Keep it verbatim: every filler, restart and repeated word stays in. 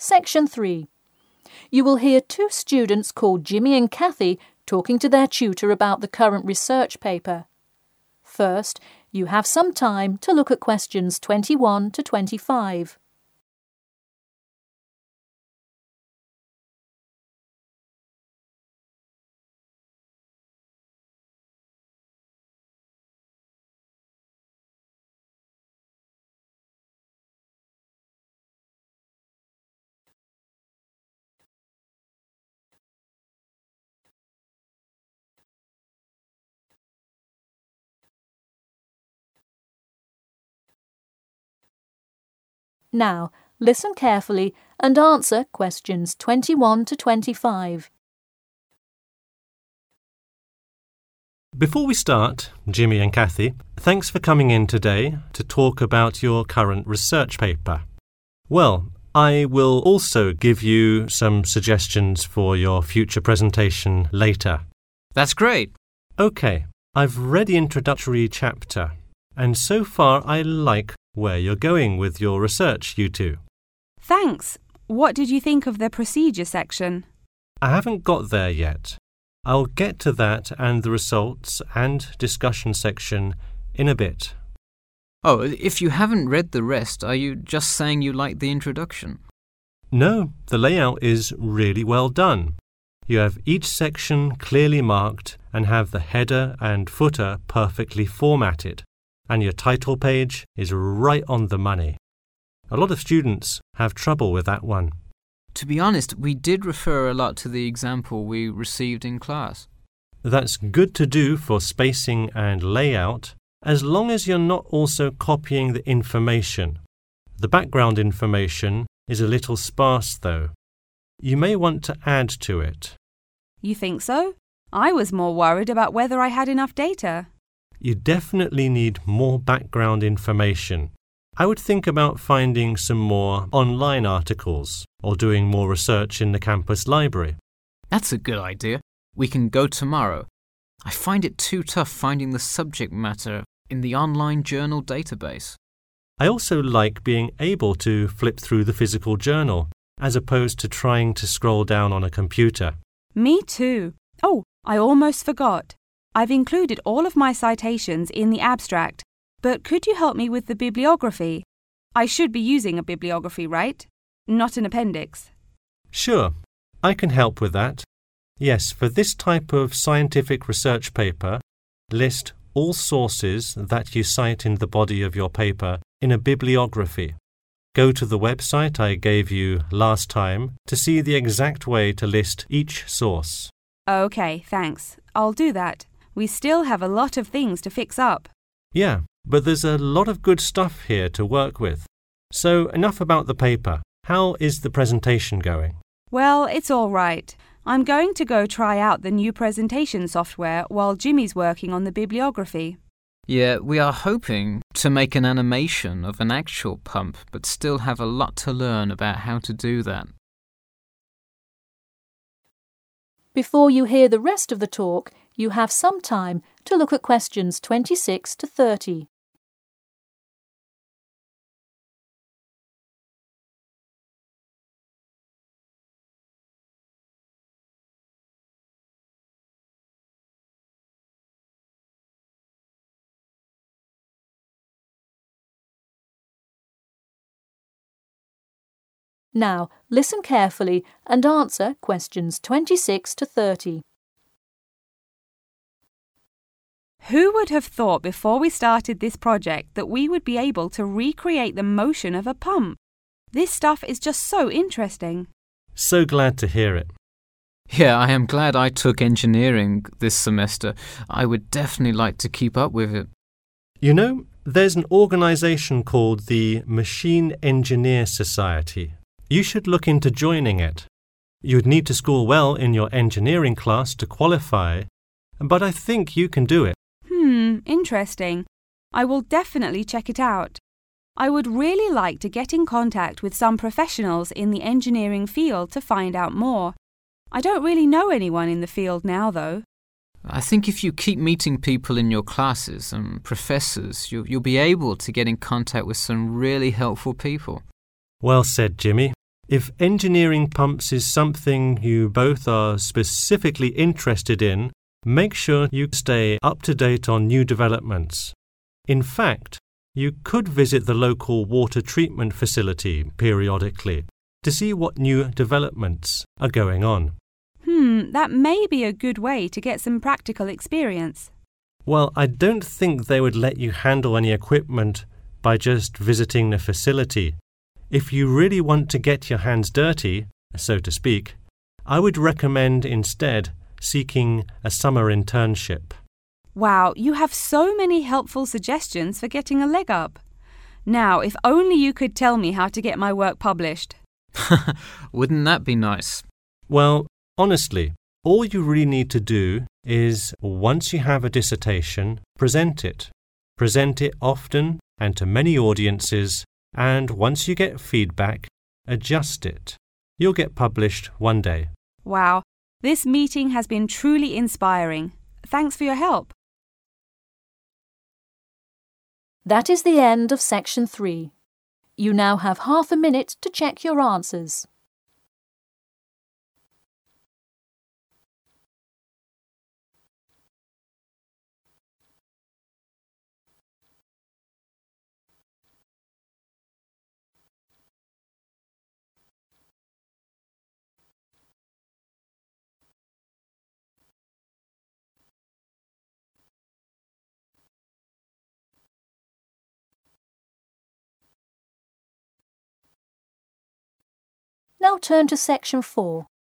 Section three. You will hear two students called Jimmy and Kathy talking to their tutor about the current research paper. First, you have some time to look at questions twenty-one to twenty-five. Now, listen carefully and answer questions twenty-one to twenty-five. Before we start, Jimmy and Kathy, thanks for coming in today to talk about your current research paper. Well, I will also give you some suggestions for your future presentation later. That's great. OK, I've read the introductory chapter, and so far I like where you're going with your research, you two. Thanks. What did you think of the procedure section? I haven't got there yet. I'll get to that and the results and discussion section in a bit. Oh, if you haven't read the rest, are you just saying you like the introduction? No, the layout is really well done. You have each section clearly marked and have the header and footer perfectly formatted. And your title page is right on the money. A lot of students have trouble with that one. To be honest, we did refer a lot to the example we received in class. That's good to do for spacing and layout, as long as you're not also copying the information. The background information is a little sparse, though. You may want to add to it. You think so? I was more worried about whether I had enough data. You definitely need more background information. I would think about finding some more online articles or doing more research in the campus library. That's a good idea. We can go tomorrow. I find it too tough finding the subject matter in the online journal database. I also like being able to flip through the physical journal as opposed to trying to scroll down on a computer. Me too. Oh, I almost forgot. I've included all of my citations in the abstract, but could you help me with the bibliography? I should be using a bibliography, right? Not an appendix. Sure, I can help with that. Yes, for this type of scientific research paper, list all sources that you cite in the body of your paper in a bibliography. Go to the website I gave you last time to see the exact way to list each source. Okay, thanks. I'll do that. We still have a lot of things to fix up. Yeah, but there's a lot of good stuff here to work with. So enough about the paper. How is the presentation going? Well, it's all right. I'm going to go try out the new presentation software while Jimmy's working on the bibliography. Yeah, we are hoping to make an animation of an actual pump, but still have a lot to learn about how to do that. Before you hear the rest of the talk, you have some time to look at questions twenty-six to thirty. Now, listen carefully and answer questions twenty-six to thirty. Who would have thought before we started this project that we would be able to recreate the motion of a pump? This stuff is just so interesting. So glad to hear it. Yeah, I am glad I took engineering this semester. I would definitely like to keep up with it. You know, there's an organisation called the Machine Engineer Society. You should look into joining it. You'd need to score well in your engineering class to qualify, but I think you can do it. Hmm, interesting. I will definitely check it out. I would really like to get in contact with some professionals in the engineering field to find out more. I don't really know anyone in the field now, though. I think if you keep meeting people in your classes and professors, you'll, you'll be able to get in contact with some really helpful people. Well said, Jimmy. If engineering pumps is something you both are specifically interested in, make sure you stay up to date on new developments. In fact, you could visit the local water treatment facility periodically to see what new developments are going on. Hmm, that may be a good way to get some practical experience. Well, I don't think they would let you handle any equipment by just visiting the facility. If you really want to get your hands dirty, so to speak, I would recommend instead seeking a summer internship. Wow, you have so many helpful suggestions for getting a leg up. Now, if only you could tell me how to get my work published. Wouldn't that be nice? Well, honestly, all you really need to do is, once you have a dissertation, present it. Present it often and to many audiences, and once you get feedback, adjust it. You'll get published one day. Wow, this meeting has been truly inspiring. Thanks for your help. That is the end of section three. You now have half a minute to check your answers. Now turn to section four.